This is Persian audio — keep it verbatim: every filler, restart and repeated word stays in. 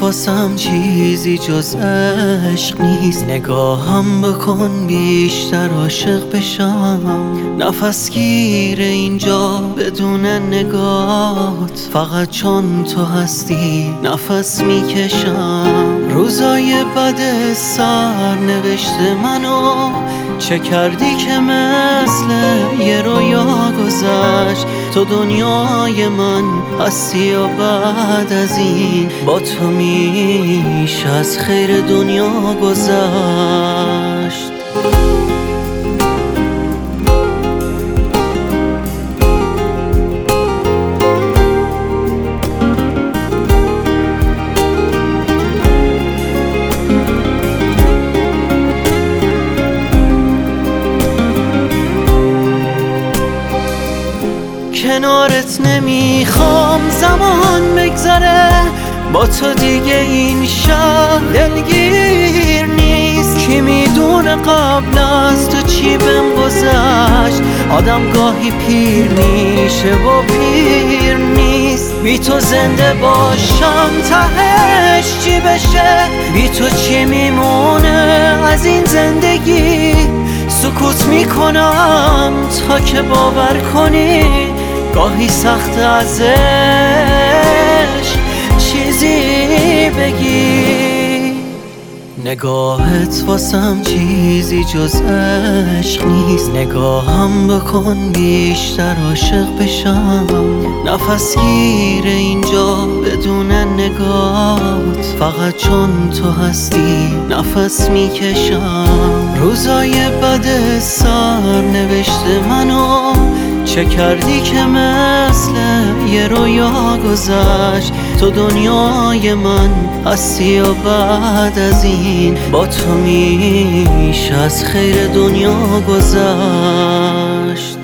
واسم چیزی جز عشق نیست. نگاهم بکن بیشتر عاشق بشم، نفس گیر اینجا بدون نگات، فقط چون تو هستی نفس میکشم. روزای بد سر نوشته منو چه کردی که مثل یه رویا گذشت. تو دنیای من هستی و بعد از این با تو میشه از خیر دنیا گذشت. کنارت نمیخوام زمان بگذره، با تو دیگه این شهر دلگیر نیست. کی میدونه قبل از تو چی بهم گذشت، آدم گاهی پیر میشه و پیر نیست. بی تو زنده باشم تهش چی بشه، بی تو چی میمونه از این زندگی. سکوت میکنم تا که باور کنی، گاهی سخت ازش چیزی بگی. نگاهت واسم چیزی جز عشق نیست. نگاهم بکن بیشتر عاشق بشم، نفس گیر اینجا بدون نگات، فقط چون تو هستی نفس میکشم. روزای بد سر نوشته منو چه کردی که مثل یه رویا گذشت. تو دنیای من هستی و بعد از این با تو میشه از خیر دنیا گذشت.